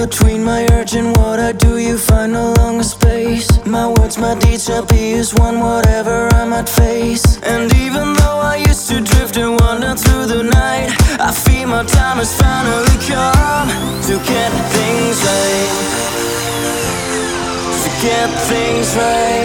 between my urge and what I do, you find no longer space. My words, my deeds shall be as one, whatever I might face. And even though I used to drift and wander through the night, I feel my time has finally come to get things right. To get things right.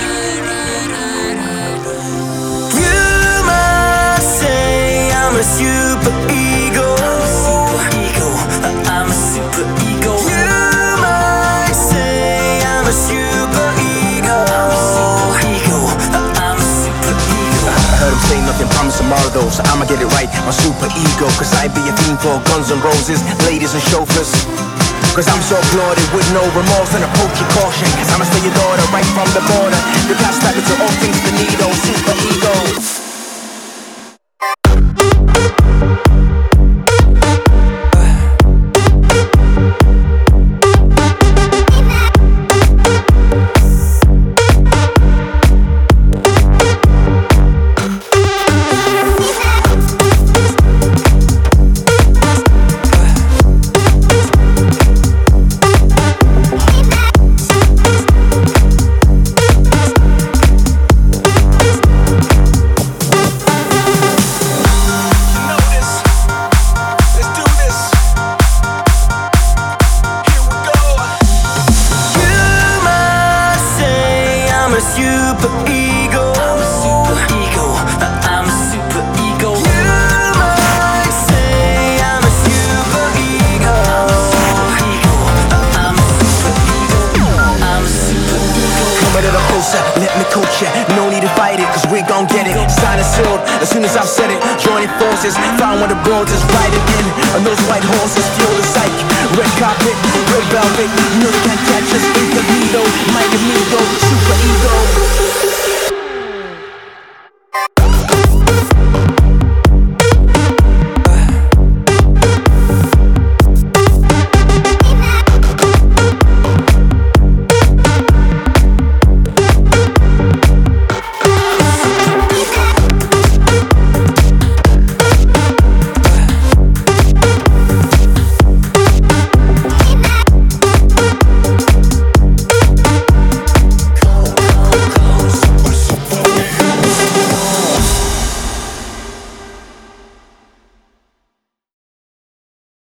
You might say I'm a super ego. I'm a super ego. You might say I'm a super ego. I'm a super ego. I heard him say nothing, promise tomorrow though, so I'ma get it right. My super ego, cause I be a fiend for Guns N' Roses, ladies and chauffeurs. Cause I'm so bloated with no remorse and approach your caution. Cause I'ma stay your daughter right from the border. The got stuck into all things finito, super ego. Super ego. I'm a super ego. I'm a super ego. You might say I'm a super ego. I'm a super ego. I'm a super ego. Come a little closer, let me coach ya. No need to fight it, cause we gon' get it. Sign and sealed, as soon as I've said it. Joining forces, found one of the bros is riding in. On those white horses, fuel the psych. Red carpet, red velvet. You know they can't catch us, incognito. Might amigo, super